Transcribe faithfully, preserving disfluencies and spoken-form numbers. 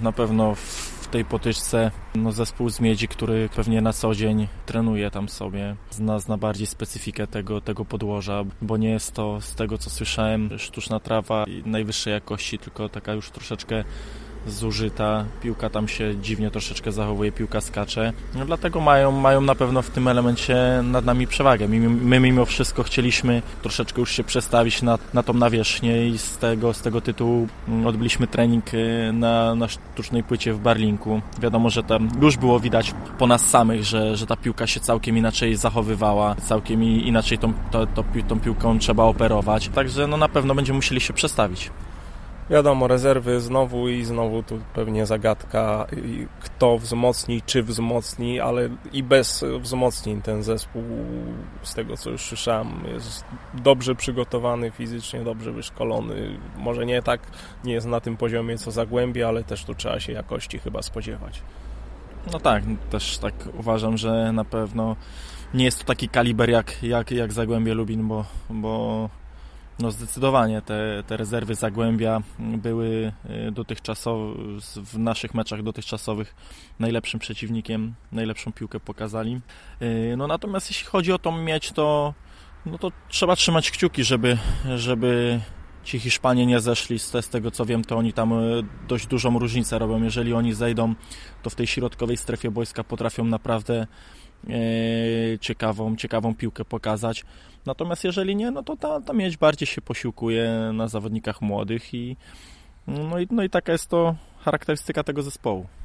na pewno w tej potyczce no, zespół z Miedzi, który pewnie na co dzień trenuje tam sobie, zna, zna bardziej specyfikę tego, tego podłoża, bo nie jest to, z tego co słyszałem, sztuczna trawa najwyższej jakości, tylko taka już troszeczkę zużyta, piłka tam się dziwnie troszeczkę zachowuje, piłka skacze, no dlatego mają, mają na pewno w tym elemencie nad nami przewagę. My, my mimo wszystko chcieliśmy troszeczkę już się przestawić na, na tą nawierzchnię i z tego, z tego tytułu odbyliśmy trening na, na sztucznej płycie w Barlinku. Wiadomo, że tam już było widać po nas samych, że, że ta piłka się całkiem inaczej zachowywała, całkiem inaczej tą, to, to, tą piłką trzeba operować, także no na pewno będziemy musieli się przestawić. Wiadomo, rezerwy znowu i znowu tu pewnie zagadka, kto wzmocni, czy wzmocni, ale i bez wzmocnień ten zespół, z tego co już słyszałem, jest dobrze przygotowany fizycznie, dobrze wyszkolony. Może nie tak, nie jest na tym poziomie co Zagłębie, ale też tu trzeba się jakości chyba spodziewać. No tak, też tak uważam, że na pewno nie jest to taki kaliber jak, jak, jak Zagłębie Lubin, bo... bo... No zdecydowanie te, te rezerwy Zagłębia były dotychczasowo, w naszych meczach dotychczasowych najlepszym przeciwnikiem, najlepszą piłkę pokazali. No natomiast jeśli chodzi o tą Miedź, to, no to trzeba trzymać kciuki, żeby, żeby ci Hiszpanie nie zeszli. Z, z tego co wiem, to oni tam dość dużą różnicę robią. Jeżeli oni zejdą, to w tej środkowej strefie boiska potrafią naprawdę ciekawą, ciekawą piłkę pokazać. Natomiast jeżeli nie, no to ta, ta Miedź bardziej się posiłkuje na zawodnikach młodych i no, i no i taka jest to charakterystyka tego zespołu.